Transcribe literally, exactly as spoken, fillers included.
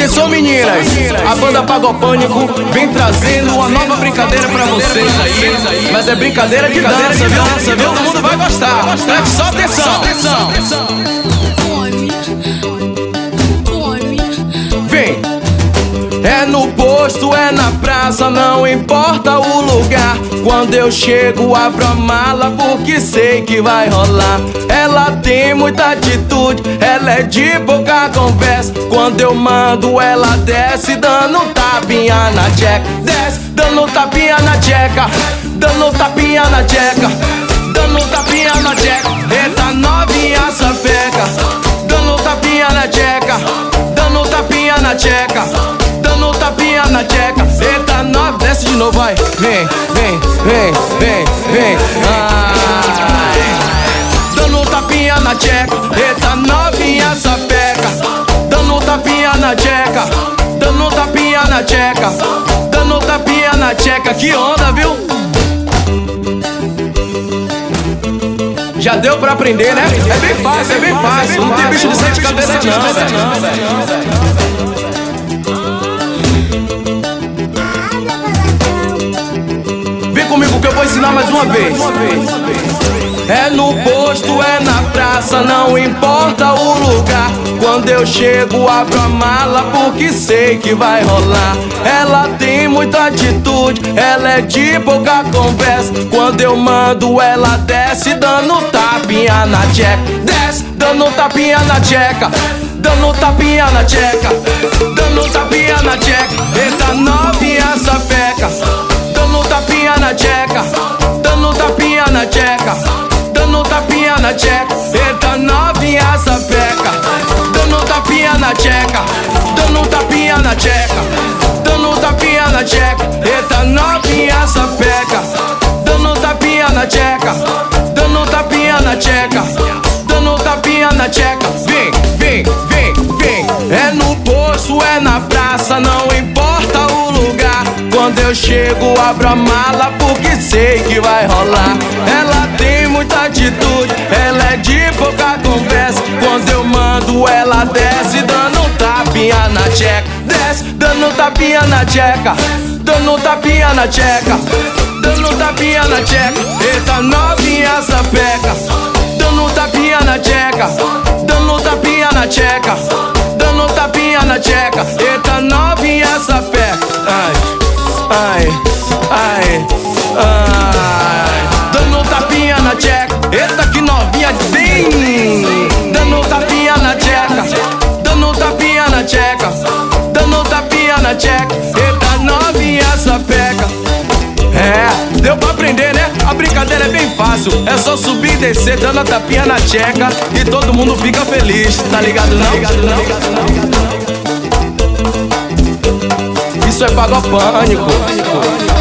Atenção meninas, a banda Pagopânico vem trazendo uma nova brincadeira pra vocês aí. Mas é brincadeira de dança, viu? Todo mundo vai gostar. Preste só atenção. Vem! É no posto, é na praça, não importa o lugar. Quando eu chego, abro a mala porque sei que vai rolar. Ela tem muita atitude, ela é de pouca conversa. Quando eu mando, ela desce dando tapinha na tcheca. Desce dando tapinha na tcheca, dando tapinha na tcheca, dando tapinha na tcheca. Eita novinha sapeca, dando tapinha na tcheca, dando tapinha na tcheca, dando tapinha na tcheca. Eita nove, desce de novo, vai. Vem, vem, vem, vem, vem. Ai. Dando tapinha na tcheca. Eita novinha sapeca, dando tapinha na tcheca, dando tapinha na tcheca, dando tapinha na tcheca. Que onda, viu? Já deu pra aprender, né? É bem fácil, é bem fácil. Não tem bicho de sete cabeças não. Comigo que eu vou ensinar mais uma vez. É no posto, é na praça, não importa o lugar. Quando eu chego, abro a mala porque sei que vai rolar. Ela tem muita atitude, ela é de pouca conversa. Quando eu mando, ela desce dando tapinha na tcheca. Desce dando tapinha na tcheca, dando tapinha na tcheca, dando tapinha na tcheca. Eita novinha sapeca, dando tapinha na tcheca, dando tapinha na tcheca, dando tapinha na tcheca. Eita novinha sapeca, dando tapinha na tcheca, dando tapinha na tcheca, dando tapinha na tcheca. Eita novinha sapeca, dando tapinha na tcheca, dando tapinha na tcheca, dando tapinha na tcheca. Vem, vem, vem, vem. É no posto, é na praça, não importa o lugar. Quando eu chego, abro a mala porque sei que vai rolar. Ela tem muita atitude, ela é de pouca conversa. Quando eu mando, ela desce dando tapinha na tcheca. Desce dando tapinha na tcheca, dando tapinha na tcheca, dando tapinha na tcheca. Eita novinha sapeca, dando tapinha na tcheca, dando tapinha na tcheca, dando tapinha na tcheca. Eita novinha sapeca. Ai, ai, ai, ai. Dando tapinha na tcheca. Eita que novinha bem. Dando tapinha na tcheca, dando tapinha na tcheca, dando tapinha na tcheca. Eita novinha sapeca. É, deu pra aprender, né? A brincadeira é bem fácil. É só subir e descer dando a tapinha na tcheca e todo mundo fica feliz. Tá ligado não? Tá ligado não? Isso é Pagopânico.